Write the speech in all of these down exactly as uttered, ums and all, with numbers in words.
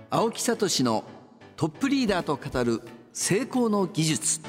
青木聡のトップリーダーと語る成功の技術。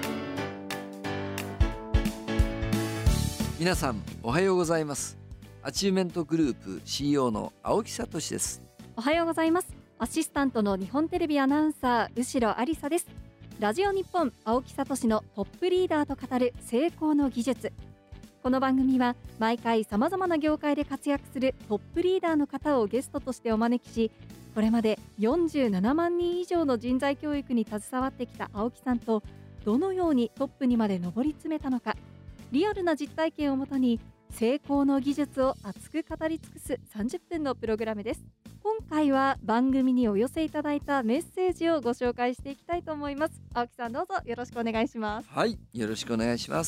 皆さんおはようございます。アチューメントグループ シーイーオー の青木聡です。 おはようございます。アシスタントの日本テレビアナウンサー後呂ありさです。ラジオ日本青木聡のトップリーダーと語る成功の技術。この番組は毎回様々な業界で活躍するトップリーダーの方をゲストとしてお招きし、これまでよんじゅうななまんにん以上の人材教育に携わってきた青木さんと、どのようにトップにまで上り詰めたのか、リアルな実体験をもとに成功の技術を熱く語り尽くすさんじゅっぷんのプログラムです。今回は番組にお寄せいただいたメッセージをご紹介していきたいと思います。青木さん、どうぞよろしくお願いします。 はい、よろしくお願いします。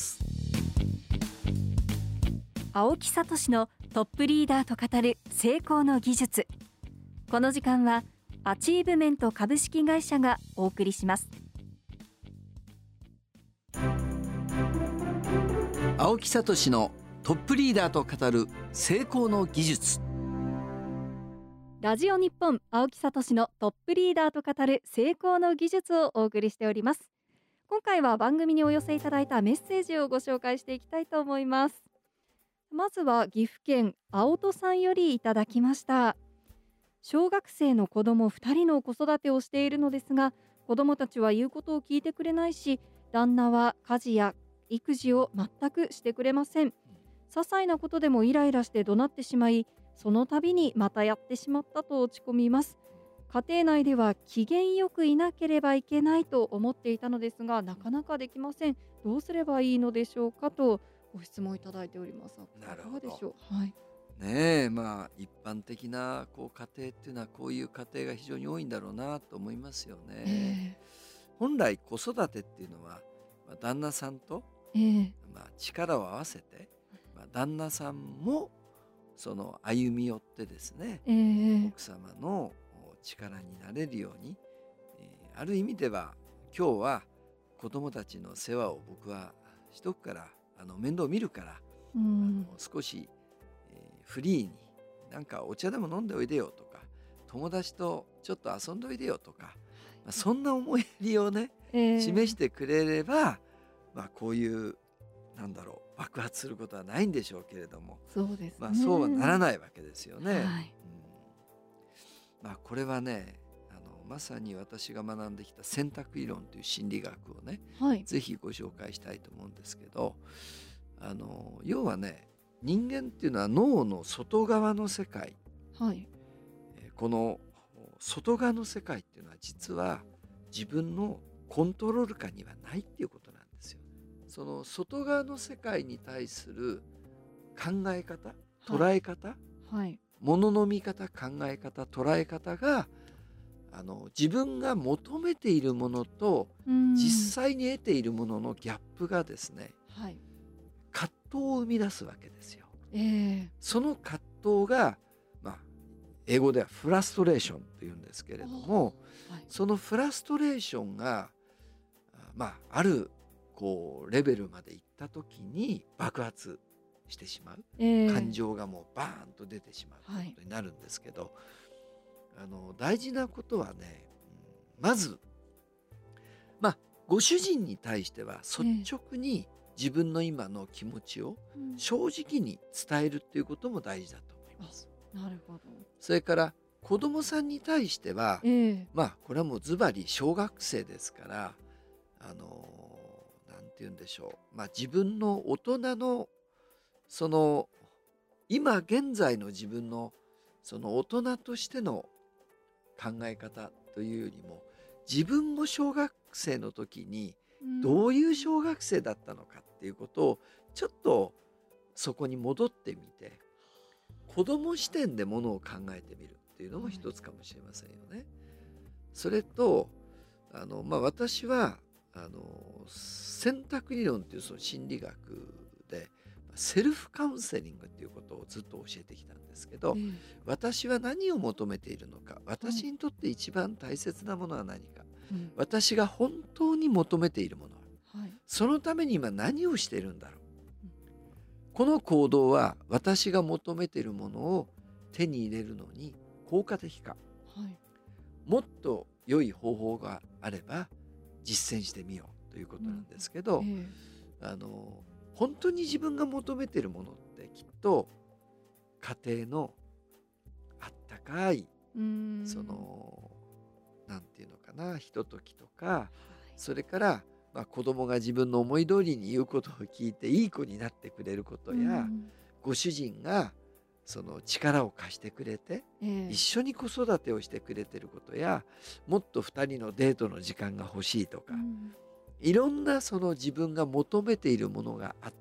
青木聡のトップリーダーと語る成功の技術。この時間はアチーブメント株式会社がお送りします。 青木聡のトップリーダーと語る成功の技術。 ラジオ日本青木聡のトップリーダーと語る成功の技術をお送りしております。今回は番組にお寄せいただいたメッセージをご紹介していきたいと思います。まずは岐阜県青戸さんよりいただきました。小学生の子供ふたりの子育てをしているのですが、子供たちは言うことを聞いてくれないし、旦那は家事や育児を全くしてくれません。些細なことでもイライラして怒鳴ってしまい、その度にまたやってしまったと落ち込みます。家庭内では機嫌よくいなければいけないと思っていたのですが、なかなかできません。どうすればいいのでしょうか、とご質問いただいております。 なるほど。 いかがでしょう。はい。 ねえ、まあ一般的なこう家庭っていうのはこういう家庭が非常に多いんだろうなと思いますよね。 え本来子育てっていうのは、まあ、旦那さんと、 ー、えー、 まあ、力を合わせて、まあ、旦那さんもその歩み寄ってですね、 えー、 奥様の力になれるように、えー、ある意味では今日は子供たちの世話を僕はしとくから、あの面倒見るから、 うん、 あの少し、えー、フリーになんかお茶でも飲んでおいでよとか、友達とちょっと遊んでおいでよとか、まあ、そんな思いやりをね、 えー、 示してくれれば、まあ、こういうなんだろう爆発することはないんでしょうけれども、 そうですね。 まあ、そうはならないわけですよね。 はい、 うん、まあ、これはね、あのまさに私が学んできた選択理論という心理学をね、 はい、 ぜひご紹介したいと思うんですけど、あの要はね、人間っていうのは脳の外側の世界、 はい、 この外側の世界っていうのは実は自分のコントロール下にはないっていうことなんですよ。その外側の世界に対する考え方、捉え方、 はい、 ものの見方、考え方、捉え方があの自分が求めているものと実際に得ているもののギャップがですね、 はい、 葛藤を生み出すわけですよ。 えー、 その葛藤が、まあ、英語ではフラストレーションというんですけれども、はい、そのフラストレーションが、まあ、あるこうレベルまでいった時に爆発してしまう、えー、感情がもうバーンと出てしまうということになるんですけど、はい、あの大事なことはね、まず、まあ、ご主人に対しては率直に自分の今の気持ちを正直に伝えるっていうことも大事だと思います。 えー、なるほど。 それから子供さんに対しては、えー、まあこれはもうズバリ小学生ですから、あのなんて言うんでしょう、まあ、自分の大人のその今現在の自分のその大人としての考え方というよりも、自分も小学生の時にどういう小学生だったのかっていうことをちょっとそこに戻ってみて、子供視点でものを考えてみるっていうのも一つかもしれませんよね。それとあの、まあ、私はあの選択理論っていうその心理学でセルフカウンセリングっていうことをずっと教えてきたんですけど、うん、私は何を求めているのか、私にとって一番大切なものは何か、うん、私が本当に求めているものは、はい、そのために今何をしているんだろう、うん、この行動は私が求めているものを手に入れるのに効果的か、はい、 もっと良い方法があれば実践してみようということなんですけど、 うんえあの本当に自分が求めてるものってきっと家庭のあったかい、 うーんそのなんていうのかな、ひとときとか、それから、まあ、子供が自分の思い通りに言うことを聞いていい子になってくれることうや、 んご主人がその力を貸してくれてええ一緒に子育てをしてくれてることや、もっとふたりのデートの時間が欲しいとか、 うんいろんなその自分が求めているものがあって、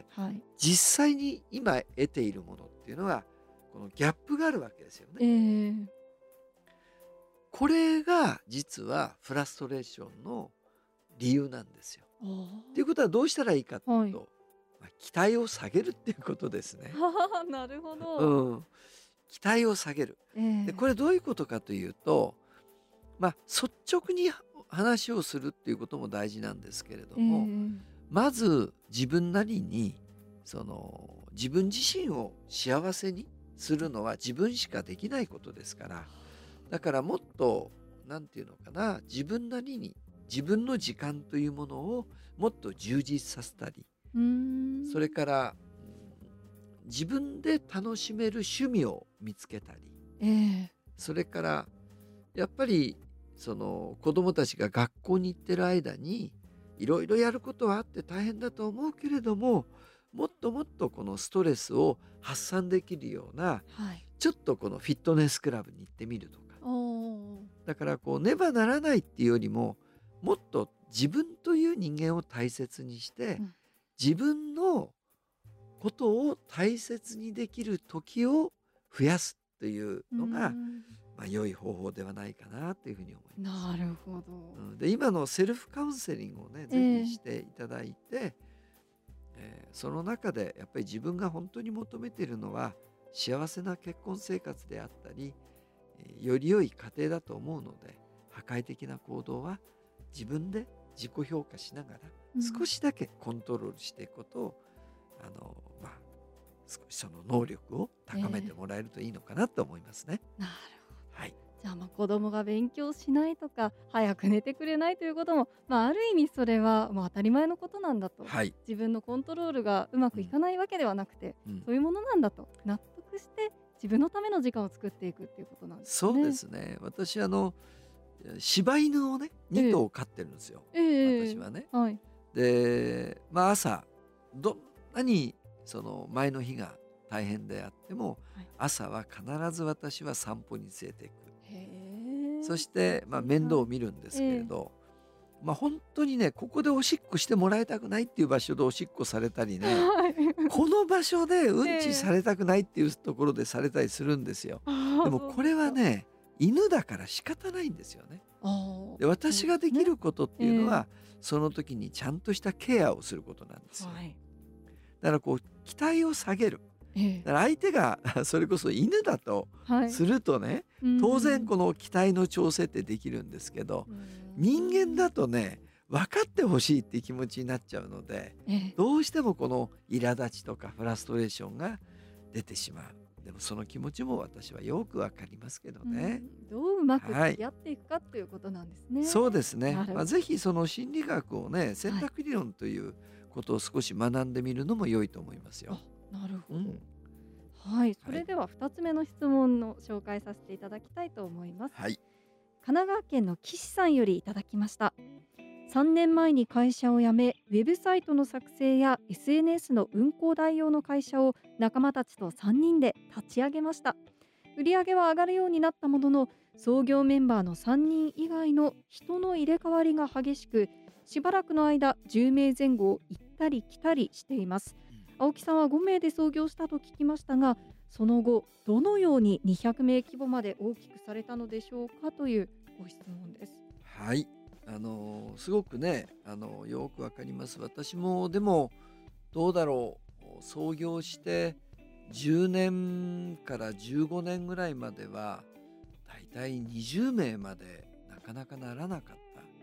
はい実際に今得ているものっていうのはこのギャップがあるわけですよえね。 えこれが実はフラストレーションの理由なんですよ。 あということはどうしたらいいかというと、 はいまあ、期待を下げるっていうことですね。 あなるほうど。 ん、期待を下げる。 ええでこれどういうことかというと、まあ、率直に話をするっていうことも大事なんですけれどえも、 えまず自分なりにその自分自身を幸せにするのは自分しかできないことですから、だからもっとなんていうのかな、自分なりに自分の時間というものをもっと充実させたり、 うーんそれからうん自分で楽しめる趣味を見つけたり、 ええそれからやっぱりその子どもたちが学校に行ってる間にいろいろやることはあって大変だと思うけれども、もっともっとこのストレスを発散できるような、 はいちょっとこのフィットネスクラブに行ってみるとか、 おおだからこうねばならないっていうよりも、もっと自分という人間を大切にして、 うん自分のことを大切にできる時を増やすといううーのが、 んまあ、良い方法ではないかなというふうに思います。 なるほど。 うん、で今のセルフカウンセリングをね、 ええぜひしていただいて、えーその中でやっぱり自分が本当に求めているのは幸せな結婚生活であったり、えーより良い家庭だと思うので、破壊的な行動は自分で自己評価しながらうん少しだけコントロールしていくことを、あのまあ、少しその能力を高めてもらえるといいのかなと思いますね。 なるほど。 はい、 じゃあ、ま、子供が勉強しないとか、早く寝てくれないということも、まあ、ある意味それは、まあ、当たり前のことなんだと。 はい、 自分のコントロールがうまくいかないわけではなくて、 うんそういうものなんだと納得して自分のための時間を作っていくっていうことなんですね。 そうですね。私あの柴犬をねええに頭飼ってるんですよ、 ええええ私はね。 はい。 で、まあ、朝どんなにその前の日が大変であっても、 はい朝は必ず私は散歩に連れていく。 へえ。 そして、まあ、面倒を見るんですけれど、まあ、本当にね、ここでおしっこしてもらいたくないっていう場所でおしっこされたりね、 はい。 この場所でうんええちされたくないっていうところでされたりするんですよ。 ああ、 でもこれはそうですか。 ね、犬だから仕方ないんですよね。 ああ、 で、私ができることっていうのは、 えその時にちゃんとしたケアをすることなんですよ。 はい。 だからこう期待を下げる。 ええ。 だから相手がそれこそ犬だとはい。 するとね、当然この期待の調整ってできるんですけど、人間だとね、分かってほしいっていう気持ちになっちゃうので、 ええ。 どうしてもこの苛立ちとかフラストレーションが出てしまう。でもその気持ちも私はよくわかりますけどね。 うん、どううまくはい付き合っていくかっていうことなんですね。 そうですね。 なるほどまあ、ぜひその心理学をね、選択理論ということを少し学んでみるのも良いと思いますよ。 あ、なるほど。 うんはい、それではふたつめの質問の紹介させていただきたいと思います。 はい。 神奈川県の岸さんよりいただきました。さんねんまえに会社を辞め、ウェブサイトの作成や エスエヌエス の運行代用の会社を仲間たちとさんにんで立ち上げました。売り上げは上がるようになったものの、創業メンバーのさんにん以外の人の入れ替わりが激しく、しばらくの間じゅうめいぜん後を行ったり来たりしています。青木さんはごめいで創業したと聞きましたが、その後どのようににひゃくめい規模まで大きくされたのでしょうかというご質問です。 はい。あのすごくね、あのよくわかります。私もでもどうだろう、創業してじゅうねんからじゅうごねんぐらいまではだいたいにじゅうめいまでなかなかならなかった。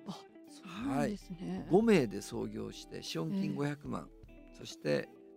あ、そうなんですね。 ごめいで創業して資本金ええごひゃくまん、そして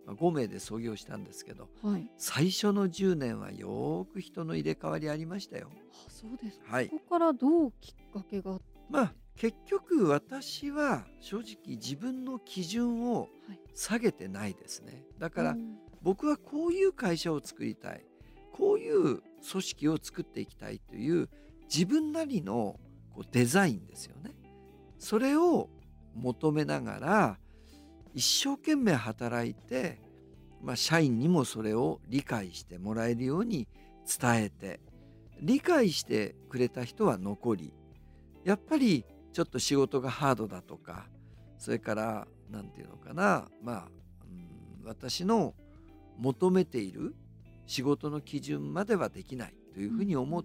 ごめいで創業したんですけど、 はい。 最初のじゅうねんはよーく人の入れ替わりありましたよ。 あ、そうですか。 はい。 そこからどうきっかけがあって。 まあ結局私は正直自分の基準をはい。 下げてないですね。だからうん。 僕はこういう会社を作りたい、こういう組織を作っていきたいという自分なりのこうデザインですよね。それを求めながら一生懸命働いて、まあ、社員にもそれを理解してもらえるように伝えて、理解してくれた人は残り、やっぱりちょっと仕事がハードだとか、それからなんていうのかな、まあ、うん、私の求めている仕事の基準まではできないというふうに思って、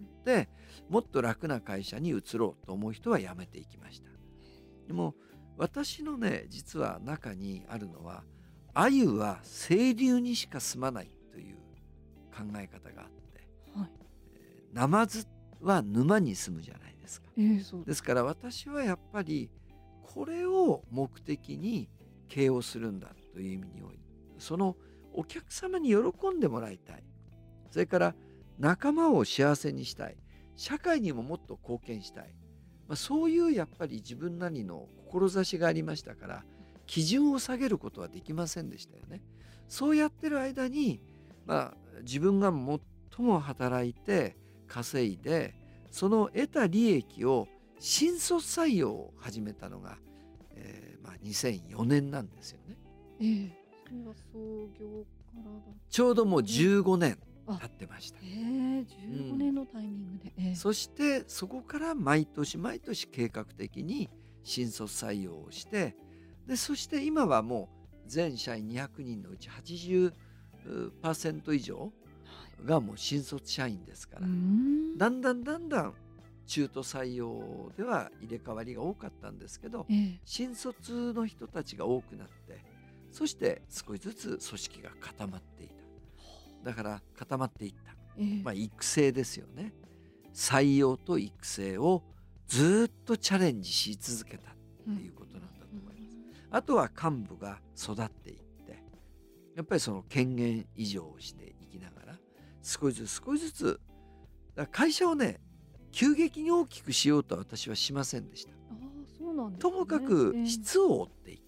もっと楽な会社に移ろうと思う人は辞めていきました。でも私のね、実は中にあるのは、鮎は清流にしか住まないという考え方があって、 はい。 えーナマズは沼に住むじゃないですか。 えー、そうですから私はやっぱりこれを目的に経営をするんだという意味において、そのお客様に喜んでもらいたい、それから仲間を幸せにしたい、社会にももっと貢献したい、まあ、そういうやっぱり自分なりの志がありましたから、基準を下げることはできませんでしたよね。そうやってる間に、まあ、自分が最も働いて稼いで、その得た利益を新卒採用を始めたのが、えーまあ、にせんよねんなんですよね。 えー、それは創業からだ。 ちょうどもうじゅうごねんあ、 経ってました。 えー、じゅうごねんのタイミングで。えーそしてそこから毎年毎年計画的に新卒採用をして、でそして今はもう全社員にひゃくにんのうち はちじゅっパーセント 以上がもう新卒社員ですかうーら、 ん。 だんだんだんだん中途採用では入れ替わりが多かったんですけど、 えー新卒の人たちが多くなって、そして少しずつ組織が固まっていた。だから固まっていった、 えーまあ、育成ですよね。採用と育成をずっとチャレンジし続けたっていうことなんだと思います。あとは幹部が育っていって、やっぱりその権限移譲をしていきながら、少しずつ少しずつ、だから会社をね、急激に大きくしようとは私はしませんでした。 ああ、そうなんですね。 ともかくえー質を追っていった。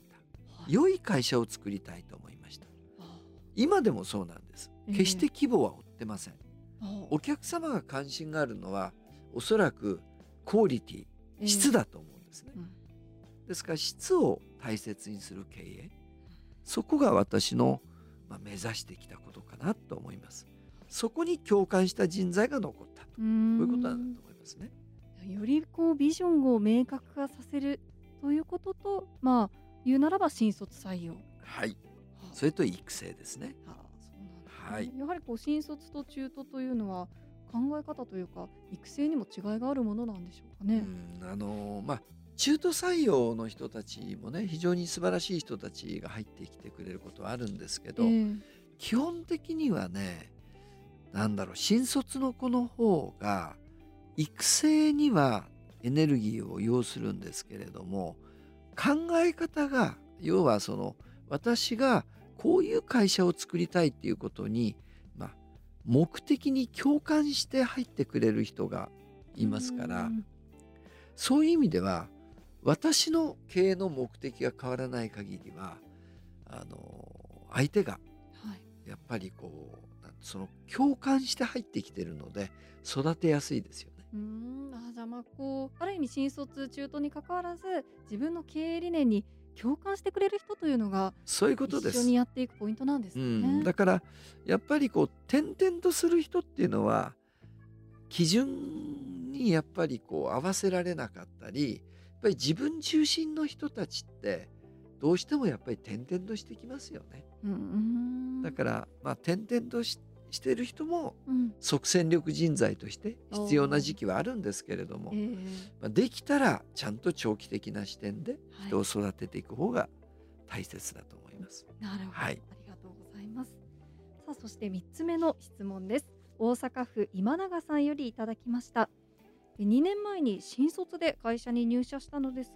はい。 良い会社を作りたいと思いました。 あ今でもそうなんです。 ええ決して規模は追ってません。 あお客様が関心があるのはおそらくクオリティ、 えー質だと思うんですね。 うんですから質を大切にする経営、そこが私の、まあ、目指してきたことかなと思います。そこに共感した人材が残ったと、こうーういうことなんんだと思いますね。 よりこうビジョンを明確化させるということと、まあ言うならば新卒採用。 はい。 はそれと育成ですね。 あ、ああそうなんですね。 はい。 やはりこう新卒と中途というのは考え方というか育成にも違いがあるものなんでしょうかうね。 ん、あのまあ中途採用の人たちもね、非常に素晴らしい人たちが入ってきてくれることはあるんですけど、 ええ基本的にはね、なんだろう、新卒の子の方が育成にはエネルギーを要するんですけれども、考え方が、要はその私がこういう会社を作りたいっていうことに、まあ、目的に共感して入ってくれる人がいますから、 うーんそういう意味では私の経営の目的が変わらない限りは、あの相手がはいやっぱりこうなんその共感して入ってきてるので育てやすいですよね。 うーんあじゃあまあこうある意味新卒中途に関わらず自分の経営理念に共感してくれる人というのがそういうことです。 一緒にやっていくポイントなんですうね。 ん、だからやっぱりこう転々とする人っていうのは基準にやっぱりこう合わせられなかったり、やっぱり自分中心の人たちってどうしてもやっぱり転々としてきますよね。 うんうんだからまあ転々とししてる人もうん即戦力人材として必要な時期はあるんですけれども、 ええまあ、できたらちゃんと長期的な視点ではい人を育てていく方が大切だと思います。 なるほど、 はいありがとうございます。さあそしてみっつめの質問です。大阪府今永さんよりいただきました。でにねんまえに新卒で会社に入社したのですが、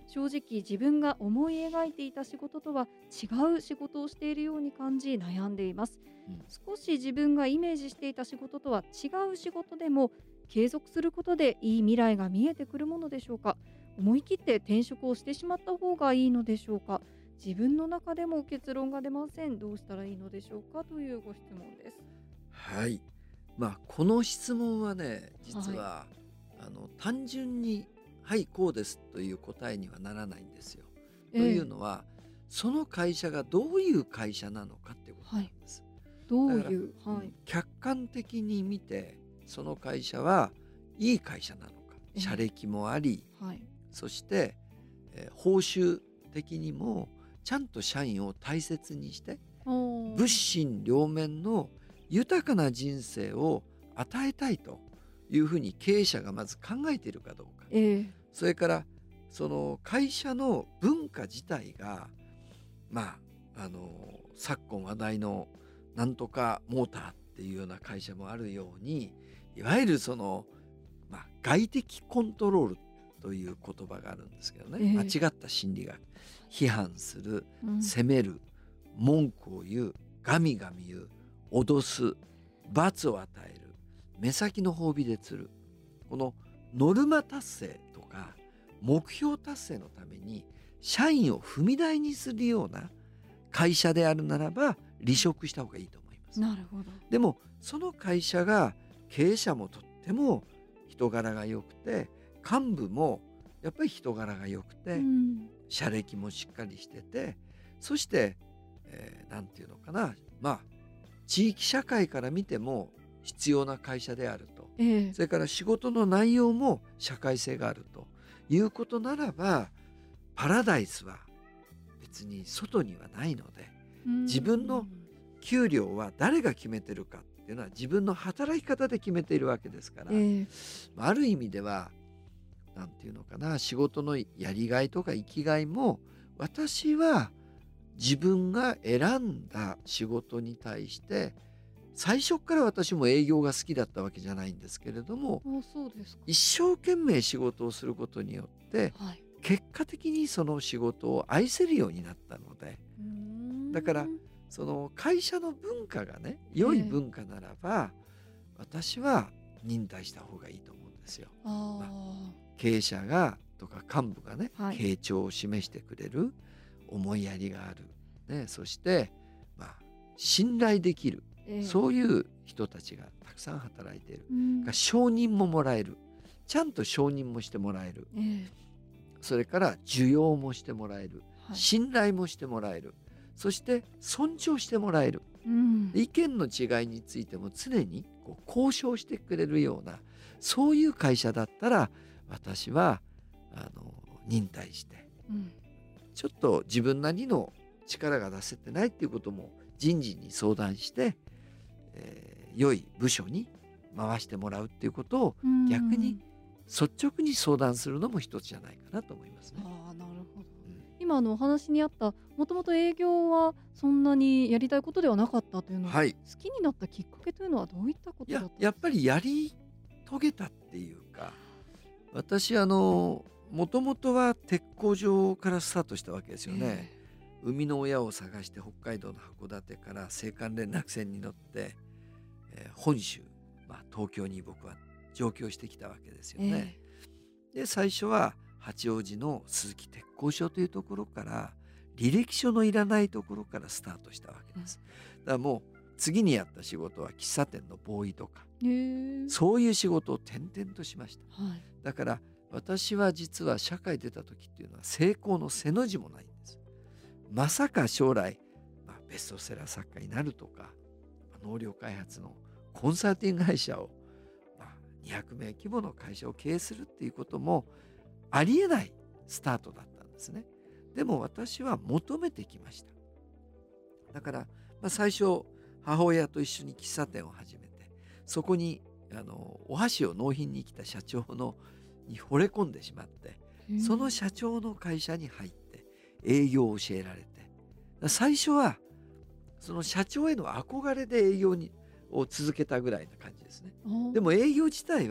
正直自分が思い描いていた仕事とは違う仕事をしているように感じ悩んでいます。 うん、 少し自分がイメージしていた仕事とは違う仕事でも継続することでいい未来が見えてくるものでしょうか。思い切って転職をしてしまった方がいいのでしょうか。自分の中でも結論が出ません。どうしたらいいのでしょうか、というご質問です。 はい。まあこの質問はね、実はい。 はあの単純にはいこうですという答えにはならないんですよ。というええ。 のは、その会社がどういう会社なのかっていうことはい。 なんです。だから、 どういう、 うん、 はい。 客観的に見てその会社はいい会社なのか、 ええ。 社歴もあり、 はい。 そして、えー報酬的にもちゃんと社員を大切にしておー。 物心両面の豊かな人生を与えたいというふうに経営者がまず考えているかどうか、 ええ。 それからその会社の文化自体が、まああの昨今話題のなんとかモーターっていうような会社もあるように、いわゆるその、まあ、外的コントロールという言葉があるんですけどね、間ええ。 違った心理学、批判する、 うん。 責める、文句を言う、ガミガミ言う、脅す、罰を与える、目先の褒美で釣る、このノルマ達成とか目標達成のために社員を踏み台にするような会社であるならば離職した方がいいと思います。 なるほど。 でもその会社が経営者もとっても人柄が良くて、幹部もやっぱり人柄が良くうて、 ん。 社歴もしっかりしてて、そして、えー、なんていうのかな、まあ地域社会から見ても必要な会社であると、 ええ。 それから仕事の内容も社会性があるということならば、パラダイスは別に外にはないので、 うん。 自分の給料は誰が決めてるかっていうのは自分の働き方で決めているわけですから、 ええ。 ある意味ではなんていうのかな、仕事のやりがいとか生きがいも、私は自分が選んだ仕事に対して最初から私も営業が好きだったわけじゃないんですけれども、 あ、そうですか。 一生懸命仕事をすることによってはい。 結果的にその仕事を愛せるようになったので、 うーん。 だからその会社の文化がね良い文化ならば、私は忍耐した方がいいと思うんですよ。 あまあ、 あ。 経営者がとか幹部がね、 はい。 傾聴を示してくれる、思いやりがある、ね、そして、まあ、信頼できる、 ええ。 そういう人たちがたくさん働いている、 うん。 が承認ももらえる、ちゃんと承認もしてもらえる、 ええ。 それから需要もしてもらえる、 はい。 信頼もしてもらえる、そして尊重してもらえる、 うん。 意見の違いについても常にこう交渉してくれるような、そういう会社だったら私はあの忍耐して、 うん。 ちょっと自分なりの力が出せてないっていうことも人事に相談して、えー良い部署に回してもらうっていうことをうーん。 逆に率直に相談するのも一つじゃないかなと思いますね。 ああ、なるほど。 うん、 今あのお話にあった、もともと営業はそんなにやりたいことではなかったというのは、好はい。 きになったきっかけというのはどういったこいやとだったんですか？ やっぱりやり遂げたっていうか、私あのもともとは鉄工場からスタートしたわけですよね。 え生みの親を探して北海道の函館から青函連絡船に乗って、えー本州、まあ、東京に僕は上京してきたわけですよえ。 ね。 えで最初は八王子の鈴木鉄工所というところから、履歴書のいらないところからスタートしたわけです。だからもう次にやった仕事は喫茶店のボーイとか、 え。へえ。 そういう仕事を転々としました。 はい。 だから私は実は社会出た時っていうのは成功の背の字もないんです。まさか将来、まあ、ベストセラー作家になるとか、農業開発のコンサルティング会社を、まあ、にひゃくめい規模の会社を経営するっていうこともありえないスタートだったんですね。でも私は求めてきました。だから、まあ、最初母親と一緒に喫茶店を始めて、そこにあのお箸を納品に来た社長のに惚れ込んでしまって、 へえ。 その社長の会社に入って営業を教えられて、最初はその社長への憧れで営業にを続けたぐらいな感じですね。 ああ。 でも営業自体は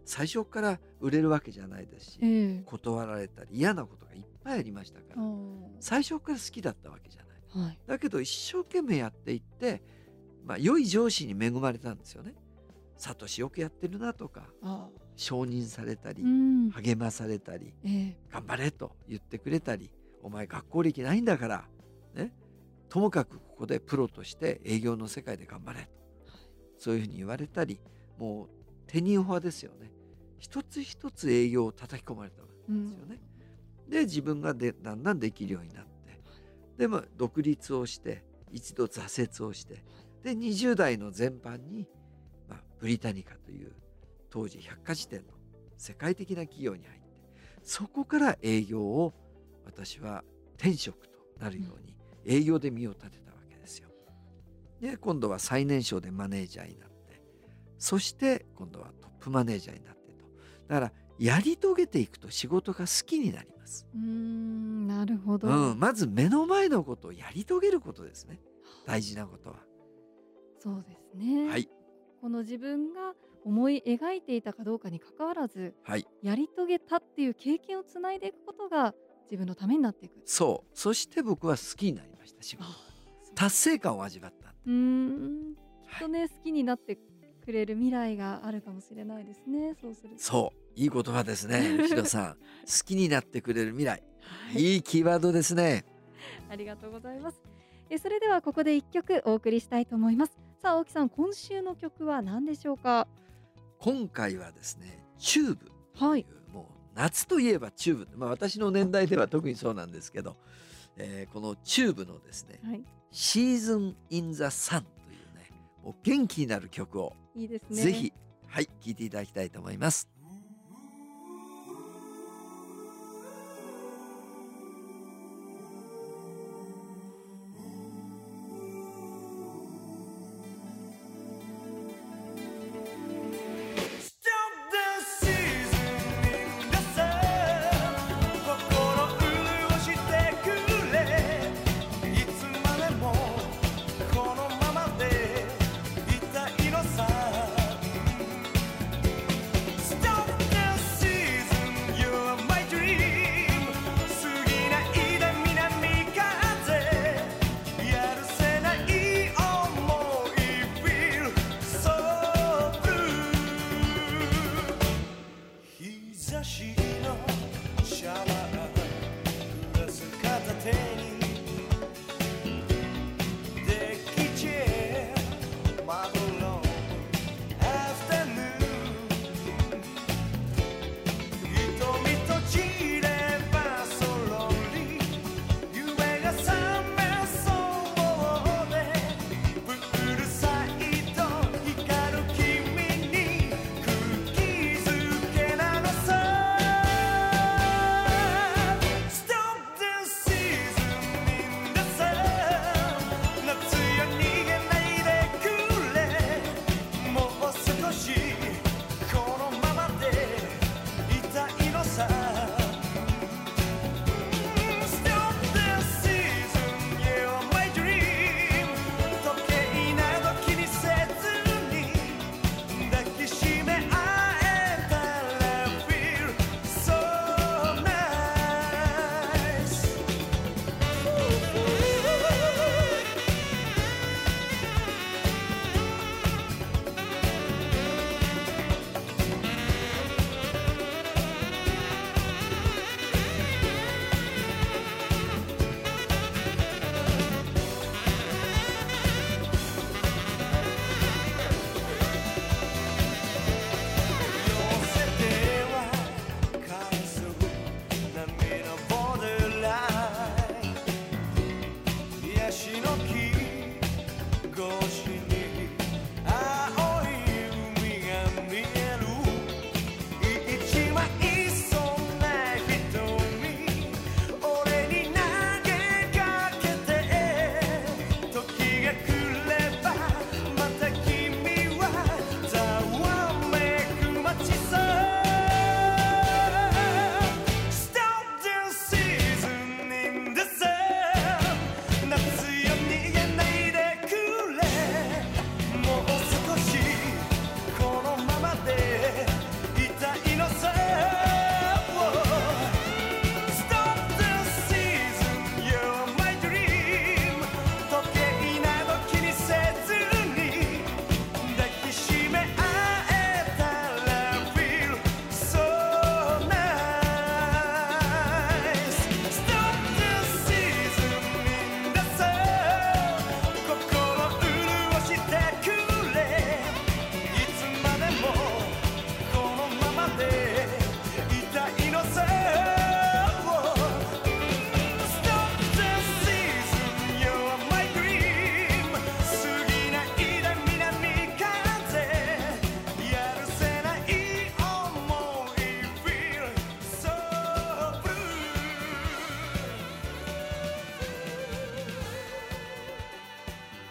最初から売れるわけじゃないですし、 ええ。 断られたり嫌なことがいっぱいありましたから、最初から好きだったわけじゃない、はい、だけど一生懸命やっていって、まあ、良い上司に恵まれたんですよね。サトシよくやってるなとか承認されたり、うん、励まされたり、ええ、頑張れと言ってくれたり、お前学校歴ないんだから、ね、ともかくここでプロとして営業の世界で頑張れと、はい、そういうふうに言われたり、もう手に派ですよね。一つ一つ営業を叩き込まれたわけですよね、うん、で自分がでだんだんできるようになって、でも独立をして一度挫折をして、でにじゅう代の前半に、まあ、ブリタニカという当時百科事典の世界的な企業に入って、そこから営業を私は転職となるように営業で身を立てたわけですよ。で今度は最年少でマネージャーになって、そして今度はトップマネージャーになってと、だからやり遂げていくと仕事が好きになります。 うーん、なるほど、 うん、まず目の前のことをやり遂げることですね、大事なことは。 そうですね、はい、この自分が思い描いていたかどうかにかかわらず、はい、やり遂げたっていう経験をつないでいくことが自分のためになっていく。 そう、そして僕は好きになりました。仕事達成感を味わった。 うーん、きっとね、はい、好きになってくれる未来があるかもしれないですね。そうすると。 そう、いい言葉ですね、ひろさん。好きになってくれる未来、はい、いいキーワードですね。 ありがとうございます。えそれではここでいっきょくお送りしたいと思います。さあ青木さん、今週の曲は何でしょうか？ 今回はですね、チューブという、 はい、 もう夏といえばチューブ、まあ、私の年代では特にそうなんですけど、えー、このチューブのですね、はい、シーズン・イン・ザ・サンというね、もう元気になる曲をいいですね、 ぜひ、はい、聴いていただきたいと思います。 Stop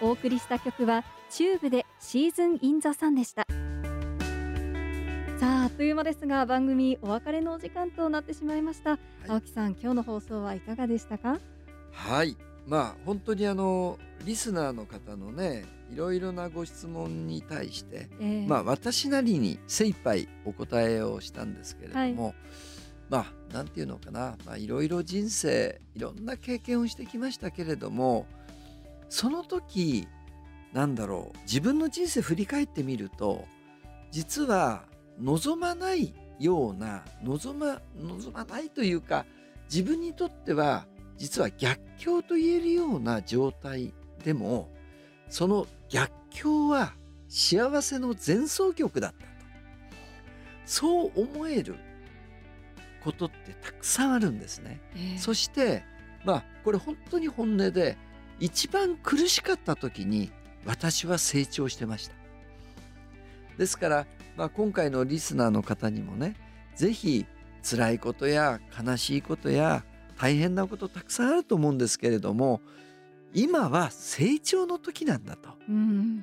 お送りした曲はチューブでシーズンインザサンでした。さあ、あっという間ですが番組お別れのお時間となってしまいました、はい、青木さん、今日の放送はいかがでしたか？ はい、まあ本当にあのリスナーの方のね、いろいろなご質問に対して、えー、まあ私なりに精一杯お答えをしたんですけれども、はい、まあなんていうのかな、まあいろいろ人生いろんな経験をしてきましたけれども、その時なんだろう、自分の人生振り返ってみると、実は望まないような望ま望まないというか、自分にとっては実は逆境と言えるような状態でも、その逆境は幸せの前奏曲だったと、そう思えることってたくさんあるんですね、えー、そしてまあこれ本当に本音で、一番苦しかった時に私は成長してました。ですから、まあ、今回のリスナーの方にもね、ぜひ辛いことや悲しいことや大変なことたくさんあると思うんですけれども、今は成長の時なんだと、うん、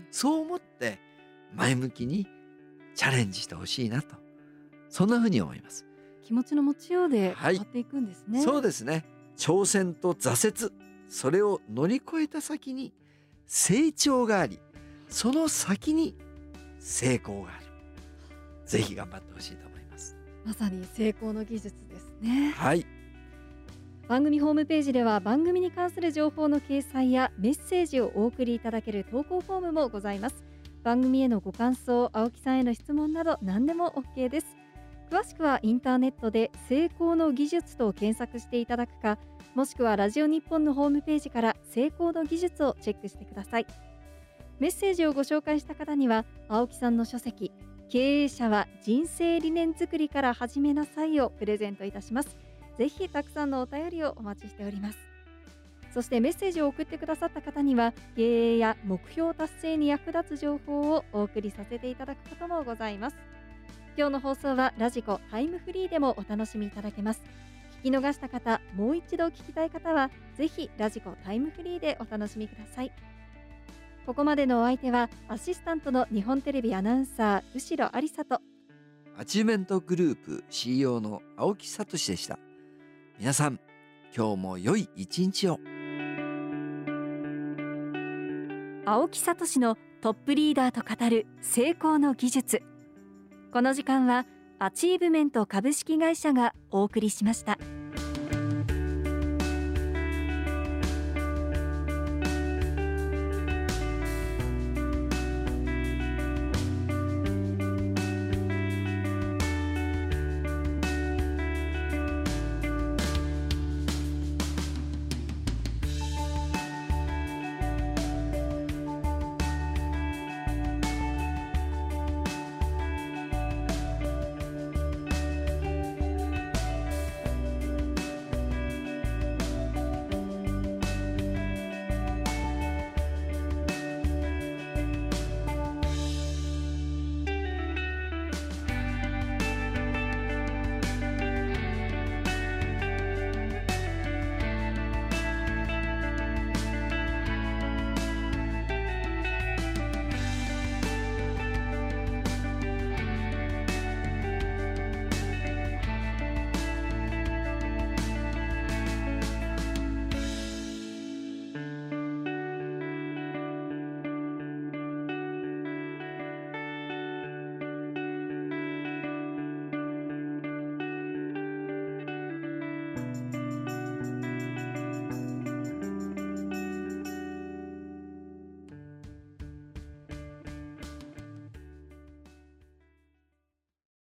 そう思って前向きにチャレンジしてほしいなと、そんなふうに思います。 気持ちの持ちようで変わっていくんですね、はい、 そうですね。挑戦と挫折、それを乗り越えた先に成長があり、その先に成功がある。ぜひ頑張ってほしいと思います。 まさに成功の技術ですね。 はい。 番組ホームページでは番組に関する情報の掲載やメッセージをお送りいただける投稿フォームもございます。番組へのご感想、青木さんへの質問など何でも OK です。詳しくはインターネットで成功の技術と検索していただくか、もしくはラジオ日本のホームページから成功の技術をチェックしてください。メッセージをご紹介した方には青木さんの書籍、経営者は人生理念作りから始めなさいをプレゼントいたします。ぜひたくさんのお便りをお待ちしております。そしてメッセージを送ってくださった方には経営や目標達成に役立つ情報をお送りさせていただくこともございます。今日の放送はラジコタイムフリーでもお楽しみいただけます。聞き逃した方、もう一度聞きたい方はぜひラジコタイムフリーでお楽しみください。ここまでのお相手はアシスタントの日本テレビアナウンサー後呂ありさと、 アチューメントグループ シーイーオー の青木聡でした。皆さん、今日も良い一日を。 青木聡のトップリーダーと語る成功の技術。この時間はアチーブメント株式会社がお送りしました。